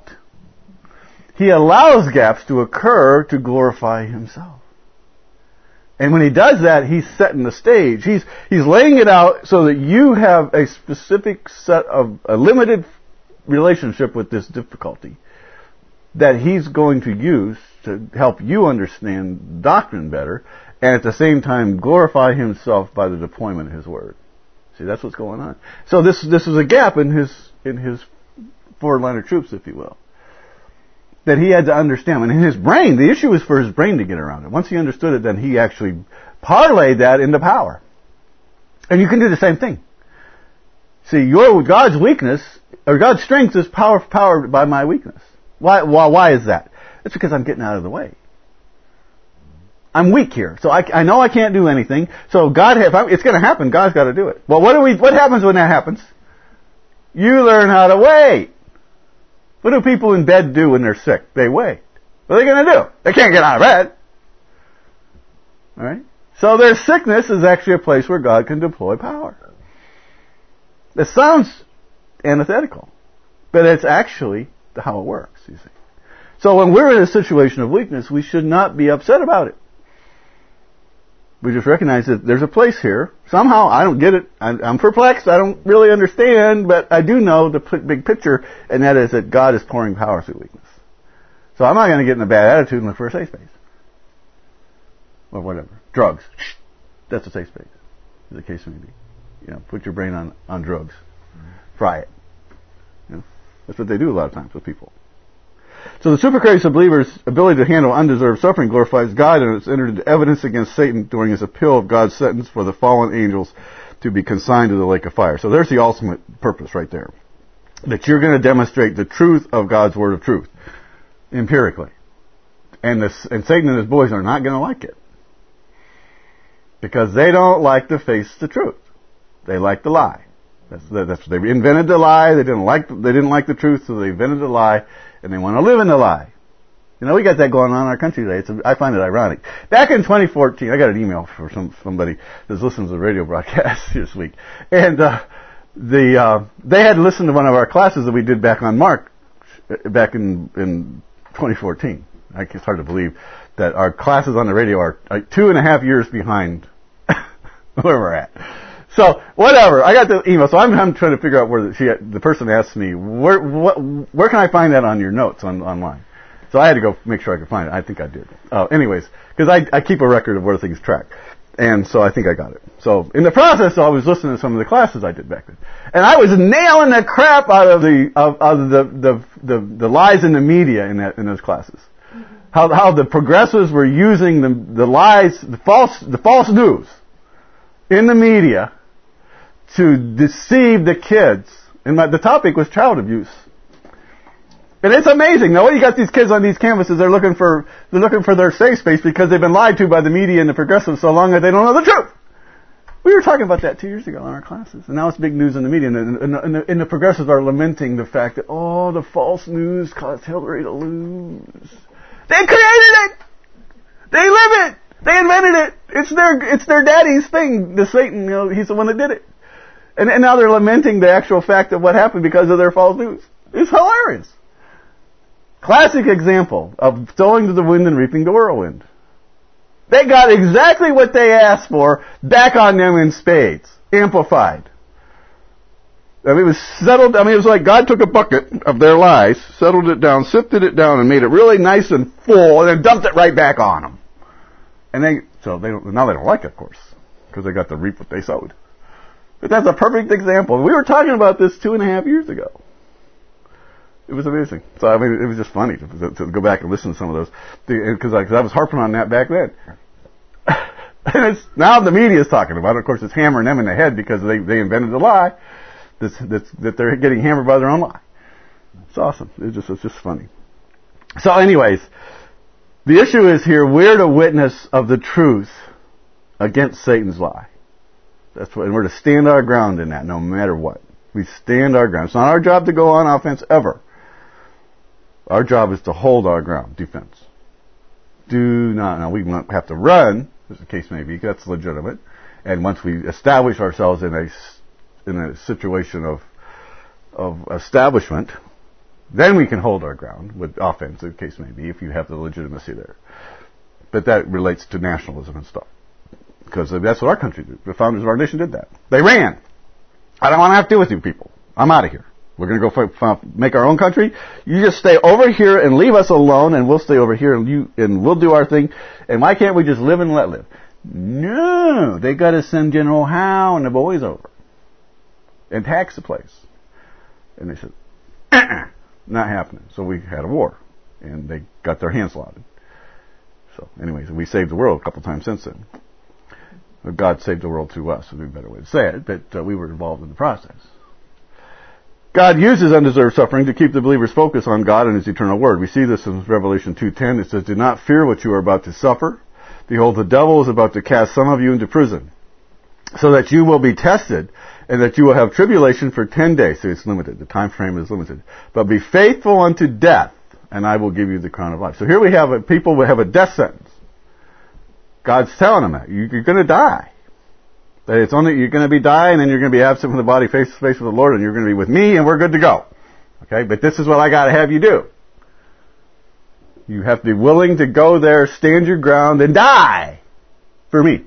He allows gaps to occur to glorify Himself. And when He does that, He's setting the stage. He's He's laying it out so that you have a specific set of a limited relationship with this difficulty that He's going to use to help you understand doctrine better, and at the same time glorify Himself by the deployment of His Word. See, that's what's going on. So this this is a gap in his in his forward line of troops, if you will, that he had to understand. And in his brain, the issue was for his brain to get around it. Once he understood it, then he actually parlayed that into power. And you can do the same thing. See, your God's weakness or God's strength is power, powered by my weakness. Why, why, why is that? It's because I'm getting out of the way. I'm weak here. So I, I know I can't do anything. So God, if I, it's going to happen, God's got to do it. Well, what do we, what happens when that happens? You learn how to wait. What do people in bed do when they're sick? They wait. What are they going to do? They can't get out of bed. Alright? So their sickness is actually a place where God can deploy power. It sounds antithetical, but it's actually how it works, you see. So when we're in a situation of weakness, we should not be upset about it. We just recognize that there's a place here. Somehow, I don't get it. I'm perplexed. I don't really understand, but I do know the big picture, and that is that God is pouring power through weakness. So I'm not going to get in a bad attitude in the first safe space. Or whatever. Drugs. That's a safe space. As the case may be. You know, put your brain on, on drugs. Mm-hmm. Fry it. You know, that's what they do a lot of times with people. So the supergrace of believers' ability to handle undeserved suffering glorifies God, and it's entered into evidence against Satan during his appeal of God's sentence for the fallen angels to be consigned to the lake of fire. So there's the ultimate purpose right there. That you're going to demonstrate the truth of God's word of truth. Empirically. And, this, and Satan and his boys are not going to like it. Because they don't like to face the truth. They like to lie. That's, that's they invented the lie. They didn't like they didn't like the truth, so they invented the lie, and they want to live in the lie. You know, we got that going on in our country today. It's a, I find it ironic. Back in twenty fourteen, I got an email from some, somebody that's listening to the radio broadcast this week, and uh, the uh, they had listened to one of our classes that we did back on Mark, back in in twenty fourteen. It's hard to believe that our classes on the radio are like two and a half years behind where we're at. So whatever, I got the email. So I'm, I'm trying to figure out where the, she, the person asked me, where what, where can I find that on your notes on online? So I had to go make sure I could find it. I think I did. Uh, anyways, because I, I keep a record of where things track, and so I think I got it. So in the process, I was listening to some of the classes I did back then, and I was nailing the crap out of the of, of the, the the the lies in the media in that in those classes. How how the progressives were using the the lies, the false the false news in the media to deceive the kids. And my, the topic was child abuse. And it's amazing. Now, you got these kids on these campuses, they're looking for, they're looking for their safe space because they've been lied to by the media and the progressives so long that they don't know the truth. We were talking about that two years ago in our classes. And now it's big news in the media. And, and, and, the, and the progressives are lamenting the fact that, oh, the false news caused Hillary to lose. They created it! They live it! They invented it! It's their, it's their daddy's thing. The Satan, you know, he's the one that did it. And, and now they're lamenting the actual fact of what happened because of their false news. It's hilarious. Classic example of sowing to the wind and reaping the whirlwind. They got exactly what they asked for back on them in spades. Amplified. I mean, it was settled, I mean, it was like God took a bucket of their lies, settled it down, sifted it down, and made it really nice and full, and then dumped it right back on them. And they, so they don't, now they don't like it, of course, because they got to reap what they sowed. But that's a perfect example. We were talking about this two and a half years ago. It was amazing. So, I mean, it was just funny to, to, to go back and listen to some of those. Because I, I was harping on that back then. And it's, now the media is talking about it. Of course, it's hammering them in the head because they, they invented the lie that's, that's, that they're getting hammered by their own lie. It's awesome. It's just, it's just funny. So anyways, the issue is here, we're the witness of the truth against Satan's lie. That's what, and we're to stand our ground in that no matter what. We stand our ground. It's not our job to go on offense ever. Our job is to hold our ground, defense. Do not, now we won't have to run, as the case may be, that's legitimate. And once we establish ourselves in a, in a situation of, of establishment, then we can hold our ground with offense, as the case may be, if you have the legitimacy there. But that relates to nationalism and stuff. Because that's what our country did. The founders of our nation did that. They ran. I don't want to have to deal with you people. I'm out of here. We're going to go f- f- make our own country. You just stay over here and leave us alone, and we'll stay over here and you and we'll do our thing. And why can't we just live and let live? No, they got to send General Howe and the boys over and tax the place. And they said, uh-uh, not happening. So we had a war, and they got their hands lauded. So, anyways, we saved the world a couple times since then. God saved the world through us, would be a better way to say it, but uh, we were involved in the process. God uses undeserved suffering to keep the believer's focus on God and His eternal Word. We see this in Revelation two ten. It says, do not fear what you are about to suffer. Behold, the devil is about to cast some of you into prison, so that you will be tested, and that you will have tribulation for ten days. So it's limited. The time frame is limited. But be faithful unto death, and I will give you the crown of life. So here we have a, people will have a death sentence. God's telling them that. You're going to die. That it's only, you're going to be dying and you're going to be absent from the body face to face with the Lord and you're going to be with me and we're good to go. Okay? But this is what I got to have you do. You have to be willing to go there, stand your ground, and die for me.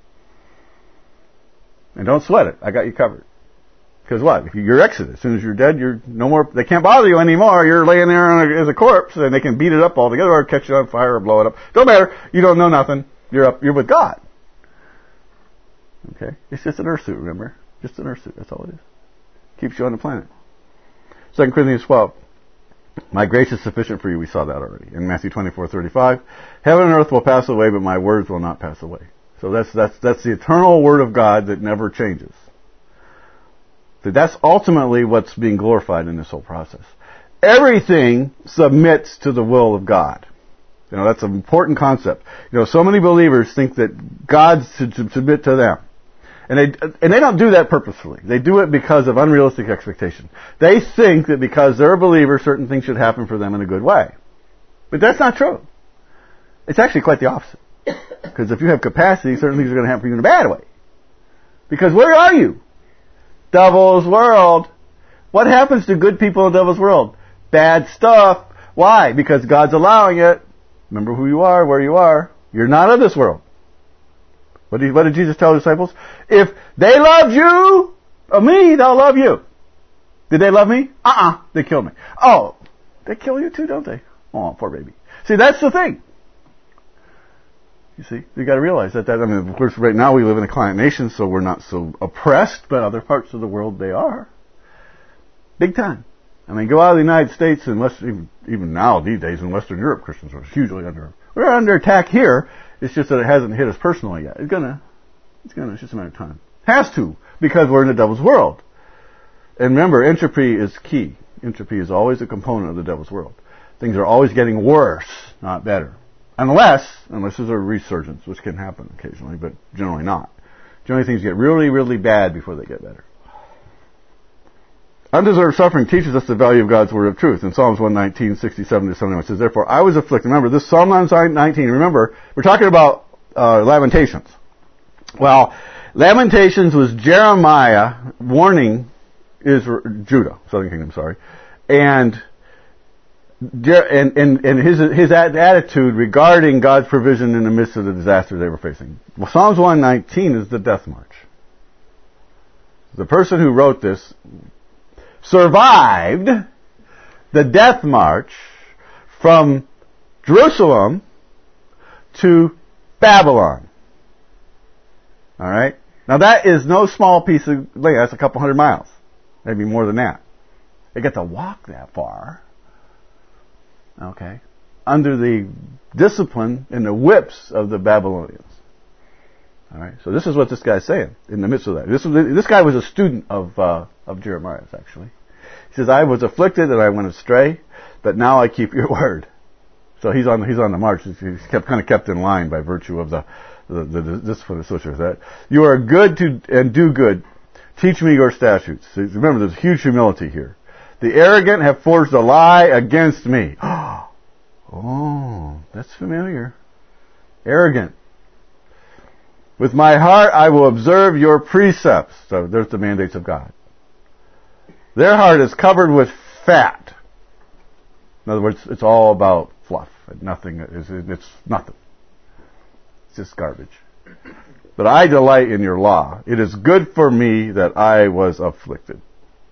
And don't sweat it. I got you covered. Because what? If you're exited, as soon as you're dead, you're no more, they can't bother you anymore. You're laying there as a corpse and they can beat it up altogether or catch it on fire or blow it up. Don't matter. You don't know nothing. You're up, you're with God. Okay? It's just an earth suit, remember? Just an earth suit, that's all it is. Keeps you on the planet. Second Corinthians twelve. My grace is sufficient for you. We saw that already. In Matthew twenty-four thirty-five. Heaven and earth will pass away, but my words will not pass away. So that's, that's, that's the eternal Word of God that never changes. So that's ultimately what's being glorified in this whole process. Everything submits to the will of God. You know, that's an important concept. You know, so many believers think that God should submit to them. And they, and they don't do that purposefully. They do it because of unrealistic expectation. They think that because they're a believer, certain things should happen for them in a good way. But that's not true. It's actually quite the opposite. Because if you have capacity, certain things are going to happen for you in a bad way. Because where are you? Devil's world. What happens to good people in devil's world? Bad stuff. Why? Because God's allowing it. Remember who you are, where you are. You're not of this world. What did, what did Jesus tell the disciples? If they loved you, or me, they'll love you. Did they love me? Uh-uh. They killed me. Oh, they kill you too, don't they? Oh, poor baby. See, that's the thing. You see, you got to realize that, that, I mean, of course, right now we live in a client nation, so we're not so oppressed, but other parts of the world they are. Big time. I mean, go out of the United States and West, even, even now these days in Western Europe, Christians are hugely under, we're under attack here. It's just that it hasn't hit us personally yet. It's gonna, it's gonna, it's just a matter of time. Has to, because we're in the devil's world. And remember, entropy is key. Entropy is always a component of the devil's world. Things are always getting worse, not better. Unless, unless there's a resurgence, which can happen occasionally, but generally not. Generally things get really, really bad before they get better. Undeserved suffering teaches us the value of God's word of truth. In Psalms one nineteen, sixty-seven to seventy-one, it says, therefore I was afflicted. Remember, this Psalm one nineteen, remember, we're talking about uh, Lamentations. Well, Lamentations was Jeremiah warning Israel, Judah, Southern Kingdom, sorry, and And, and, and his, his attitude regarding God's provision in the midst of the disaster they were facing. Well, Psalms one nineteen is the death march. The person who wrote this survived the death march from Jerusalem to Babylon. Alright? Now that is no small piece of land. That's a couple hundred miles. Maybe more than that. They get to walk that far. Okay, under the discipline and the whips of the Babylonians. All right, so this is what this guy's saying in the midst of that. This was, this guy was a student of uh, of Jeremiah's, actually. He says, "I was afflicted and I went astray, but now I keep your word." So he's on he's on the march. He's kept kind of kept in line by virtue of the the, the, the discipline associated with that. You are good to and do good. Teach me your statutes. So remember, there's huge humility here. The arrogant have forged a lie against me. Oh, that's familiar. Arrogant. With my heart I will observe your precepts. So there's the mandates of God. Their heart is covered with fat. In other words, it's all about fluff. Nothing is, it's nothing. It's just garbage. But I delight in your law. It is good for me that I was afflicted.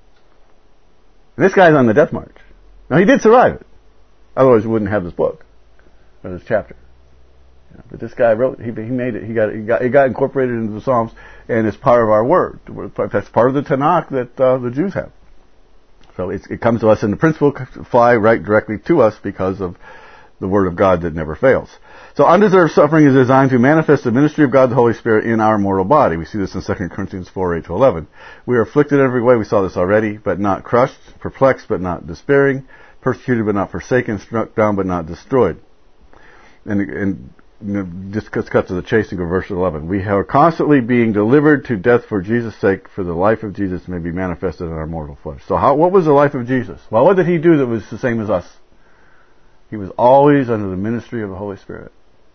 And this guy's on the death march. Now he did survive it. Otherwise he wouldn't have this book. Or this chapter. Yeah, but this guy wrote, he, he made it, he got, he got, it got incorporated into the Psalms, and it's part of our word. That's part of the Tanakh that uh, the Jews have. So it's, it comes to us, and the principle fly right directly to us because of the word of God that never fails. So undeserved suffering is designed to manifest the ministry of God the Holy Spirit in our mortal body. We see this in Second Corinthians four, eight to eleven. We are afflicted in every way, we saw this already, but not crushed, perplexed but not despairing, persecuted but not forsaken, struck down but not destroyed. And, and you know, just let's cut to the chase and go to verse eleven. We are constantly being delivered to death for Jesus' sake, for the life of Jesus may be manifested in our mortal flesh. So how, what was the life of Jesus? Well, what did he do that was the same as us? He was always under the ministry of the Holy Spirit.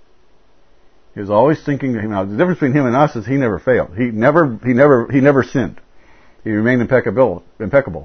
He was always thinking. Now, the difference between him and us is he never failed. He never, he never, he never sinned. He remained impeccable. Impeccable.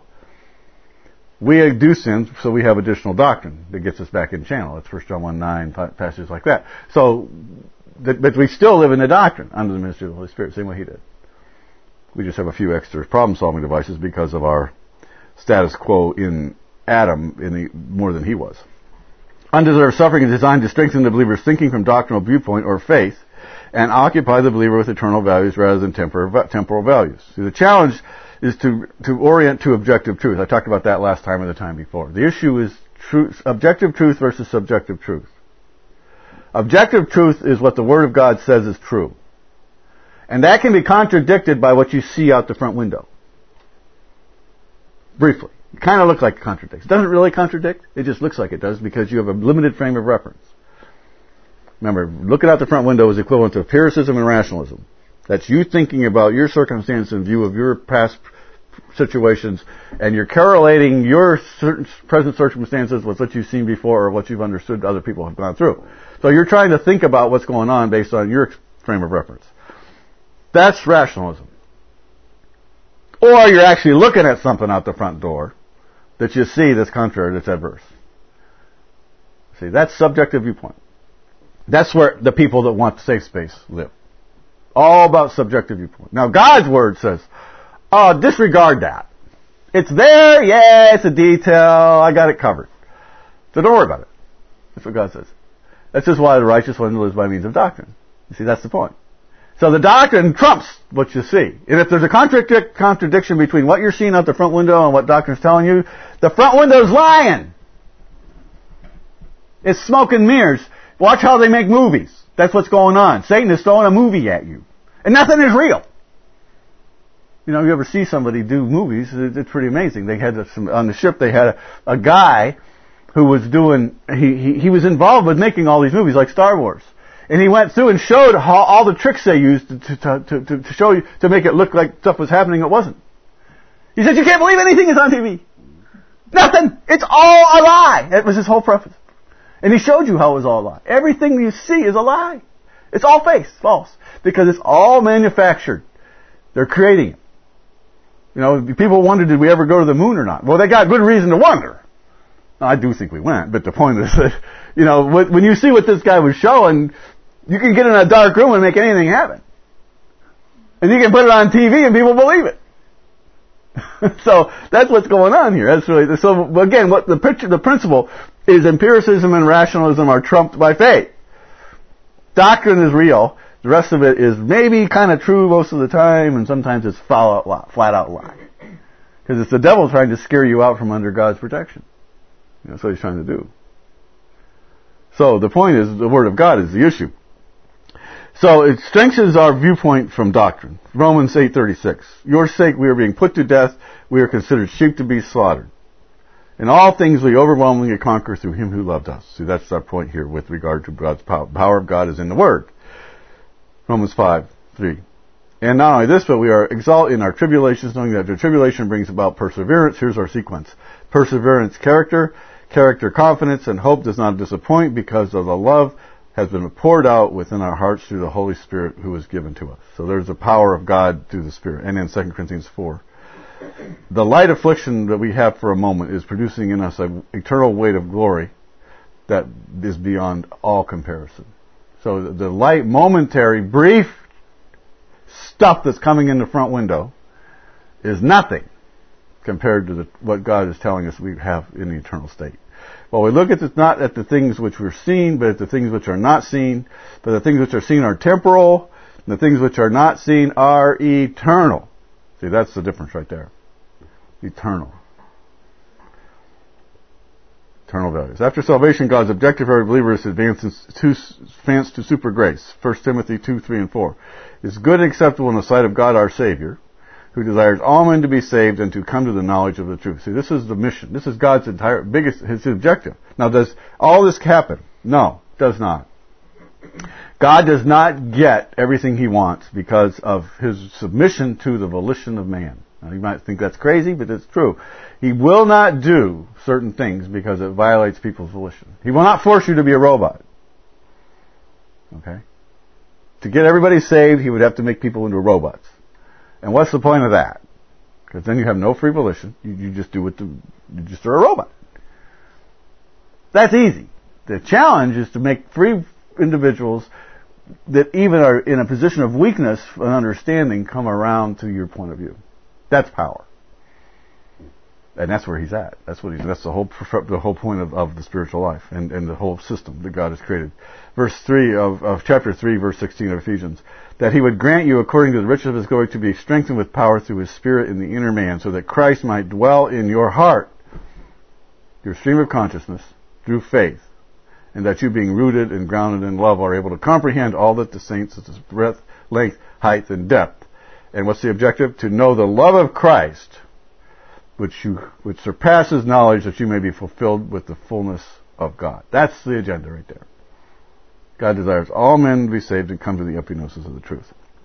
We do sin, so we have additional doctrine that gets us back in channel. That's First John one nine, passages like that. So, but we still live in the doctrine under the ministry of the Holy Spirit, same way he did. We just have a few extra problem-solving devices because of our status quo in Adam in the, more than he was. Undeserved suffering is designed to strengthen the believer's thinking from doctrinal viewpoint or faith and occupy the believer with eternal values rather than temporal values. See, the challenge is to, to orient to objective truth. I talked about that last time or the time before. The issue is truth, objective truth versus subjective truth. Objective truth is what the Word of God says is true. And that can be contradicted by what you see out the front window. Briefly. It kind of looks like it contradicts. It doesn't really contradict. It just looks like it does because you have a limited frame of reference. Remember, looking out the front window is equivalent to empiricism and rationalism. That's you thinking about your circumstance in view of your past situations, and you're correlating your present circumstances with what you've seen before or what you've understood other people have gone through. So you're trying to think about what's going on based on your frame of reference. That's rationalism. Or you're actually looking at something out the front door that you see that's contrary, that's adverse. See, that's subjective viewpoint. That's where the people that want safe space live. All about subjective viewpoint. Now, God's Word says, oh, disregard that. It's there, yeah, it's a detail, I got it covered. So don't worry about it. That's what God says. That's just why the righteous one lives by means of doctrine. You see, that's the point. So the doctrine trumps what you see. And if there's a contradic- contradiction between what you're seeing out the front window and what doctrine's telling you, the front window's lying. It's smoke and mirrors. Watch how they make movies. That's what's going on. Satan is throwing a movie at you. And nothing is real. You know, you ever see somebody do movies, it's pretty amazing. They had some, on the ship, they had a, a guy who was doing, he, he, he was involved with making all these movies like Star Wars. And he went through and showed how, all the tricks they used to, to, to, to, to show you, to make it look like stuff was happening it wasn't. He said, you can't believe anything is on T V. Nothing. It's all a lie. That was his whole preface. And he showed you how it was all a lie. Everything you see is a lie. It's all fake, false. Because it's all manufactured. They're creating it. You know, people wondered, did we ever go to the moon or not? Well, they got good reason to wonder. Now, I do think we went, but the point is that, you know, when you see what this guy was showing, you can get in a dark room and make anything happen. And you can put it on T V and people believe it. So, that's what's going on here. That's really, so again, what the picture, the principle is empiricism and rationalism are trumped by faith. Doctrine is real. The rest of it is maybe kind of true most of the time, and sometimes it's flat out, flat out lie. Because it's the devil trying to scare you out from under God's protection. You know, that's what he's trying to do. So the point is, the Word of God is the issue. So it strengthens our viewpoint from doctrine. Romans eight thirty-six. Your sake we are being put to death. We are considered sheep to be slaughtered. In all things we overwhelmingly conquer through Him who loved us. See, that's our point here with regard to God's power. The power of God is in the Word. Romans five three. And not only this, but we are exalted in our tribulations, knowing that the tribulation brings about perseverance. Here's our sequence. Perseverance, character. Character, confidence, and hope does not disappoint, because of the love has been poured out within our hearts through the Holy Spirit who is given to us. So there's the power of God through the Spirit. And in Second Corinthians four. The light affliction that we have for a moment is producing in us an eternal weight of glory that is beyond all comparison. So the light, momentary, brief stuff that's coming in the front window is nothing compared to the, what God is telling us we have in the eternal state. Well, we look at this, not at the things which we're seen, but at the things which are not seen. But the things which are seen are temporal, and the things which are not seen are eternal. See, that's the difference right there. Eternal. Eternal values. After salvation, God's objective for every believer is to advance to, advance to super grace. First Timothy two, three, and four. It's good and acceptable in the sight of God our Savior, who desires all men to be saved and to come to the knowledge of the truth. See, this is the mission. This is God's entire, biggest, his objective. Now, does all this happen? No, it does not. God does not get everything He wants because of His submission to the volition of man. Now, you might think that's crazy, but it's true. He will not do certain things because it violates people's volition. He will not force you to be a robot. Okay? To get everybody saved, He would have to make people into robots. And what's the point of that? Because then you have no free volition. You, you just do what the, you just are a robot. That's easy. The challenge is to make free individuals that even are in a position of weakness and understanding come around to your point of view. That's power. And that's where He's at. That's what He's, that's the whole, the whole point of, of the spiritual life and, and the whole system that God has created. Verse three of, of chapter three, verse sixteen of Ephesians. That He would grant you, according to the riches of His glory, to be strengthened with power through His Spirit in the inner man, so that Christ might dwell in your heart, your stream of consciousness, through faith, and that you, being rooted and grounded in love, are able to comprehend all that the saints, such as breadth, length, height, and depth. And what's the objective? To know the love of Christ, which you, which surpasses knowledge, that you may be fulfilled with the fullness of God. That's the agenda right there. God desires all men to be saved and come to the epignosis of the truth.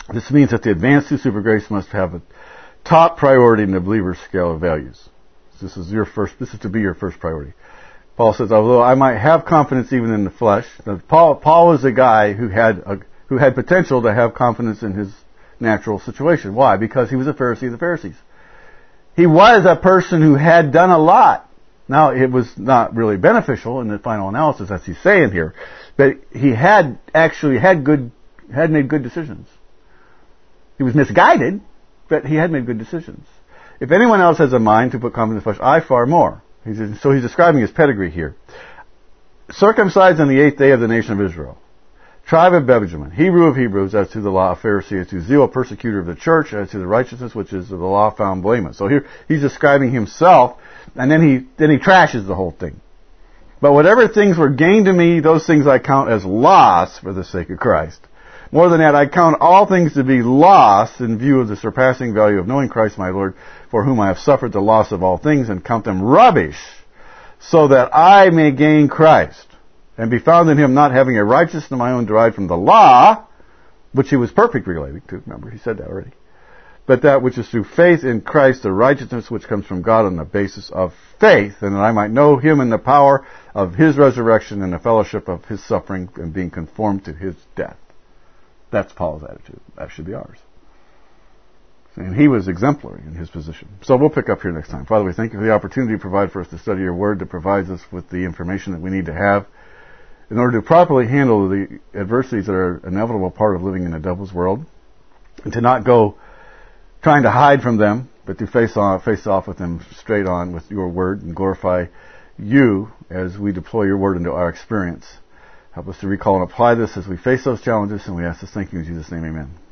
This means that the advance through super grace must have a top priority in the believer's scale of values. This is your first. This is to be your first priority. Paul says, although I might have confidence even in the flesh, Paul Paul was a guy who had a, who had potential to have confidence in his natural situation. Why? Because he was a Pharisee of the Pharisees. He was a person who had done a lot. Now, it was not really beneficial in the final analysis, as he's saying here, but he had actually had good, had made good decisions. He was misguided, but he had made good decisions. If anyone else has a mind to put confidence in the flesh, I far more. He's, so he's describing his pedigree here. Circumcised on the eighth day of the nation of Israel. Tribe of Benjamin. Hebrew of Hebrews, as to the law, of Pharisee, as to zeal, persecutor of the church, as to the righteousness which is of the law, found blameless. So here he's describing himself, and then he then he trashes the whole thing. But whatever things were gained to me, those things I count as loss for the sake of Christ. More than that, I count all things to be lost in view of the surpassing value of knowing Christ my Lord, for whom I have suffered the loss of all things, and count them rubbish, so that I may gain Christ, and be found in him, not having a righteousness of my own derived from the law, which he was perfectly relating to. Remember, he said that already. But that which is through faith in Christ, the righteousness which comes from God on the basis of faith, and that I might know him in the power of his resurrection and the fellowship of his suffering, and being conformed to his death. That's Paul's attitude. That should be ours. And he was exemplary in his position. So we'll pick up here next time. Father, we thank you for the opportunity you provide for us to study your word that provides us with the information that we need to have in order to properly handle the adversities that are an inevitable part of living in a devil's world, and to not go trying to hide from them, but to face off, face off with them straight on with your word and glorify you as we deploy your word into our experience. Help us to recall and apply this as we face those challenges, and we ask this thank you in Jesus' name, amen.